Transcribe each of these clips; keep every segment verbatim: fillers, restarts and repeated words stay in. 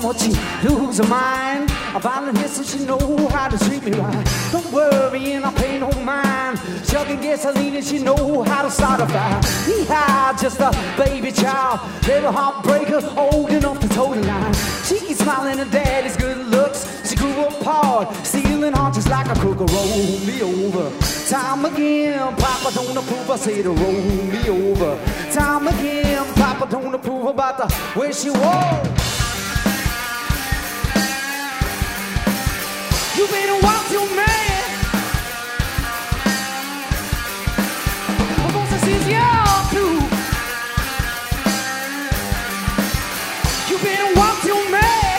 someone she lose her mind. I finally listen, she know how to treat me right. Don't worry and I pay no mind. Chugging gasoline and she know how to start a fire. Yeehaw, just a baby child, little heartbreaker, old enough to toe the line. She's smiling at daddy's good looks. She grew up hard, stealing on just like a crook. Roll me over, time again. Papa don't approve, I say to roll me over. Time again, Papa don't approve about the way she walks. You better watch your man. Because this is your too. You better watch your man.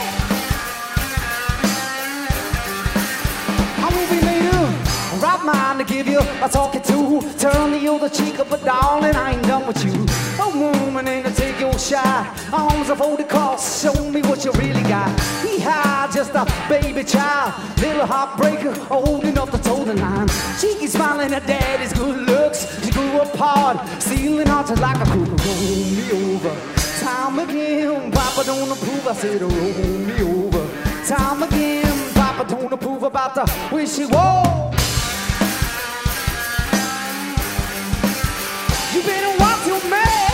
I won't be later. Right mind to give you a talking to. Turn the other cheek up, but darling, I ain't done with you. A woman ain't to take your shot. Arms are folded across, show me what you really got. Hee-haw, just a baby child, little heartbreaker, old enough to toe the line. She's smiling at daddy's good looks. She grew up hard, stealing hearts just like a crook. Roll me over, time again. Papa don't approve, I said roll me over. Time again, Papa don't approve about the way she walks. You better watch your man.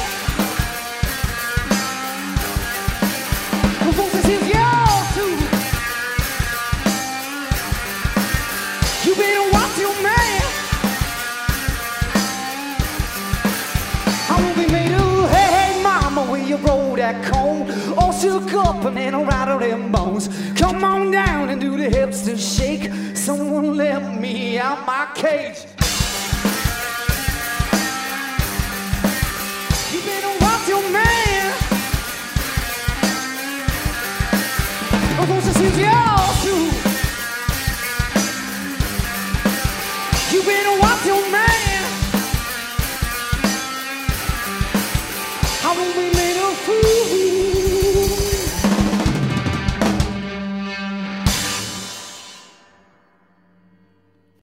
Because this is yours too. You better watch your man. I will be made of, hey, hey, mama, where you roll that cone? All shook up and then rattle them bones. Come on down and do the hips to shake. Someone let me out my cage. You better watch your man. Because this is yours too. You better watch your man. I won't be made a fool.